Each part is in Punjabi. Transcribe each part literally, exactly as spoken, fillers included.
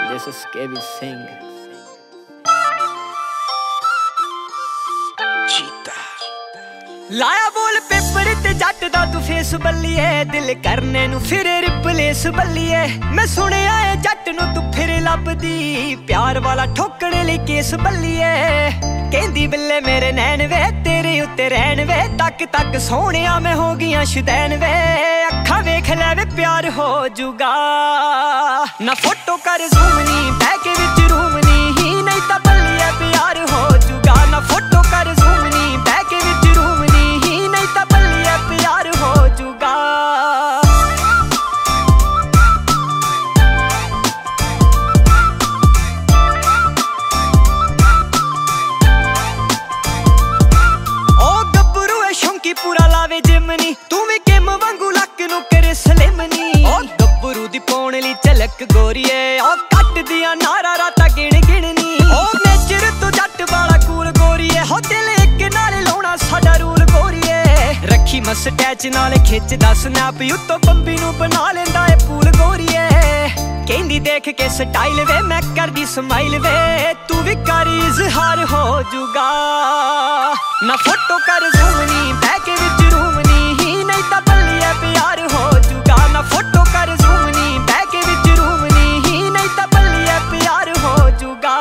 This is K B Singh. ਲਾਇਆ ਬੋਲ ਪੇਪਰ ਤੇ ਜੱਟ ਦਾ ਤੂੰ ਫੇਸ ਬੱਲੀਏ, ਦਿਲ ਕਰਨੇ ਨੂੰ ਫਿਰ ਰਿਪਲੇਸ ਬੱਲੀਏ। ਮੈਂ ਸੁਣਿਆ ਏ ਜੱਟ ਨੂੰ ਤੂੰ ਫਿਰ ਲੱਭਦੀ, ਪਿਆਰ ਵਾਲਾ ਠੋਕਣ ਲਈ ਕੇਸ ਬੱਲੀਏ। ਕਹਿੰਦੀ ਬਿੱਲੇ ਮੇਰੇ ਨੈਣ ਵੇ ਤੇਰੇ ਉੱਤੇ ਰਹਿਣ ਵੇ, ਤੱਕ ਤੱਕ ਸੋਹਣਿਆ ਮੈਂ ਹੋ ਗਈਆਂ ਸ਼ੁਦੈਨ ਵੇ। ਅੱਖਾਂ ਵੇਖ ਲੈ ਵੇ ਪਿਆਰ ਹੋ ਜੂਗਾ, ਨਾ ਫੋਟੋ ਕਰ ਜ਼ੂਮ ਨੀ ਬਹਿ ਕੇ ਵਿੱਚ ਰੂਮ ਨੀ, ਹੀ ਨਹੀਂ ਤਾਂ ਬੱਲੀਏ ਪਿਆਰ ਹੋ ਜੂਗਾ। ਨਾ ਫੋਟੋ ਕਰ ਜ਼ੂਮ ਨੀ ਬਹਿ ਕੇ ਵਿੱਚ ਰੂਮ ਨੀ, ਹੀ ਨਹੀਂ ਤਾਂ ਬੱਲੀਏ ਪਿਆਰ ਹੋ ਜੂਗਾ। ਉਹ ਗੱਭਰੂ ਏ ਸ਼ੌਂਕੀ ਪੂਰਾ ਲਾਵੇ ਜਿਮ ਨੀ, ਤੂੰ ਵੀ ਕਿਮ ਵਾਂਗੂ ਲੱਕ ਨੂੰ ਕਰੇ ਸਲਿਮ ਨੀ। ਉਹ ਗੱਭਰੂ ਦੀ ਪਾਉਣ ਲਈ ਝਲਕ ਗੋਰੀਏ, ਉਹ ਕੱਟਦੀਆਂ ਨਾਰਾ ਰਾਤਾਂ ਗਿਣ ਗਿਣ ਨੀ। ਉਹ ਨੇਚਰ ਤੋਂ ਜੱਟ ਵਾਲਾ ਕੂਲ ਗੋਰੀਏ, ਹੋ ਦਿਲ ਇੱਕ ਨਾਲ ਲਾਉਣਾ ਸਾਡਾ ਰੂਲ ਗੋਰੀਏ। ਰੱਖੀ ਮਸਟੈਚ ਨਾਲ ਖਿੱਚਦਾ ਸਨੈਪ, ਉੱਤੋਂ ਬੰਬੀ ਨੂੰ ਬਣਾ ਲੈਂਦਾ ਏ ਪੂਲ ਗੋਰੀਏ। ਕਹਿੰਦੀ ਦੇਖ ਕੇ ਸਟਾਈਲ ਵੇ ਮੈਂ ਕਰਦੀ ਸਮਾਈਲ ਵੇ, ਤੂੰ ਵੀ ਕਰ ਇਜ਼ਹਾਰ ਹੋ ਜੂਗਾ। ਨਾ ਫੋਟੋ ਕਰ ਜ਼ੂਮ ਨੀ ਬਹਿ ਕੇ ਵਿੱਚ ਰੂਮ ਨੀ, ਹੀ ਨਹੀਂ ਤਾਂ ਬੱਲੀਏ ਪਿਆਰ ਹੋ ਜੂਗਾ। ਨਾ ਫੋਟੋ ਕਰ ਜ਼ੂਮ ਨੀ ਬਹਿ ਕੇ ਵਿੱਚ ਰੂਮ ਨੀ, ਹੀ ਨਹੀਂ ਤਾਂ ਬੱਲੀਏ ਪਿਆਰ ਹੋ ਜੂਗਾ।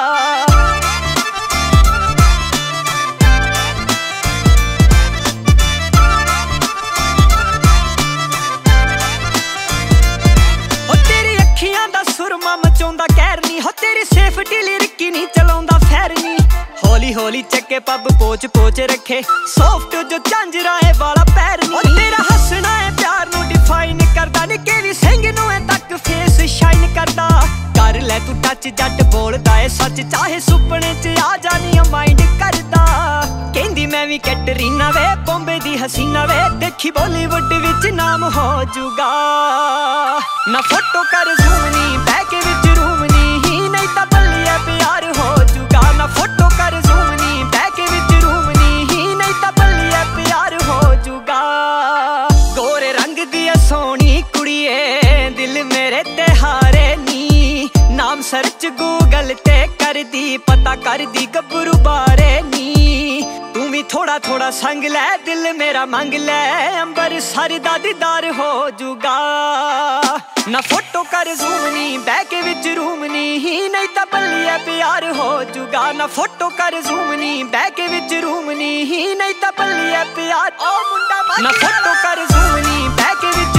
ਸੁਰਮਾ ਮਚਾਉਂਦਾ ਕਹਿਰ ਨੀ, ਹੋ ਤੇਰੀ ਸੇਫਟੀ ਲਈ ਰਿੱਕੀ ਨਹੀਂ ਚਲਾਉਂਦਾ ਫੈਰ ਨੀ। ਹੌਲੀ ਹੌਲੀ ਚੱਕੇ ਪੱਬ ਪੋਚ ਪੋਚ ਰੱਖੇ, ਸੌਫਟ ਜੋ ਝਾਂਜਰਾ ਏ ਵਾਲਾ ਪੈਰ ਨੀ। ਉਹ ਤੇਰਾ ਹੱਸਣਾ ਏ ਪਿਆਰ ਨੂੰ ਡਿਫਾਈਨ ਕਰਦਾ, ਨੀ ਕੇ ਵੀ ਸਿੰਘ ਨੂੰ ਏ ਤੱਕ ਫੇਸ ਸ਼ਾਈਨ ਕਰਦਾ। ਕਰ ਲੈ ਤੂੰ ਟੱਚ ਜੱਟ ਬੋਲਦਾ ਏ ਸੱਚ, ਚਾਹੇ ਸੁਪਨੇ ਚ ਆ ਜਾਣੀ ਮਾਈਂਡ ਕਰਦਾ। ਕਹਿੰਦੀ ਮੈਂ ਵੀ ਕੈਟਰੀਨਾ ਵੇ ਬੰਬੇ ਦੀ ਹਸੀਨਾ ਵੇ, ਦੇਖੀ ਬਾਲੀਵੁੱਡ ਵਿੱਚ ਨਾਮ ਹੋ ਜੂਗਾ। ਨਾ ਫੋਟੋ ਕਰ ਜ਼ੂਮ ਨੀ ਬਹਿ ਕੇ ਵਿੱਚ ਰੂਮ ਨੀ, ਹੀ ਨਹੀਂ ਤਾਂ ਬੱਲੀਏ ਪਿਆਰ ਹੋ ਜੂਗਾ। ਨਾ ਫੋਟੋ ਕਰ ਜ਼ੂਮ ਨੀ ਬਹਿ ਕੇ ਵਿੱਚ ਰੂਮ ਨੀ, ਹੀ ਨਹੀਂ ਤਾਂ ਬੱਲੀਏ ਪਿਆਰ ਹੋ ਜੂਗਾ। ਗੋਰੇ ਰੰਗ ਦੀ ਐ ਸੋਹਣੀ ਕੁੜੀਏ, ਦਿਲ ਮੇਰੇ ਤੇ ਹਾਰੇ ਨੀ। ਨਾਮ ਸਰਚ ਗੂਗਲ ਤੇ ਕਰਦੀ, ਪਤਾ ਕਰਦੀ ਗੱਭਰੂ ਬਾਰੇ ਨੀ। ਤੂੰ ਵੀ ਥੋੜਾ ਥੋੜਾ ਸੰਗ ਲੈ, ਦਿਲ ਮੇਰਾ ਮੰਗ ਲੈ, ਅੰਬਰਸਰ ਦਾ ਦੀਦਾਰ ਹੋ ਜੂਗਾ। ਨਾ ਫੋਟੋ ਕਰ ਜ਼ੂਮ ਨੀ ਬਹਿ ਕੇ ਵਿੱਚ ਰੂਮ ਨੀ, ਹੀ ਨਹੀਂ ਤਾਂ ਬੱਲੀਏ ਪਿਆਰ ਹੋ ਜੂਗਾ। ਨਾ ਫੋਟੋ ਕਰ ਜ਼ੂਮ ਨੀ ਬਹਿ ਕੇ ਵਿੱਚ ਰੂਮ ਨੀ, ਹੀ ਨਹੀਂ ਤਾਂ ਬੱਲੀਏ ਪਿਆਰ। ਉਹ ਮੁੰਡਾ ਨਾ ਫੋਟੋ ਕਰ ਜ਼ੂਮ ਨੀ ਬਹਿ ਕੇ ਵਿੱਚ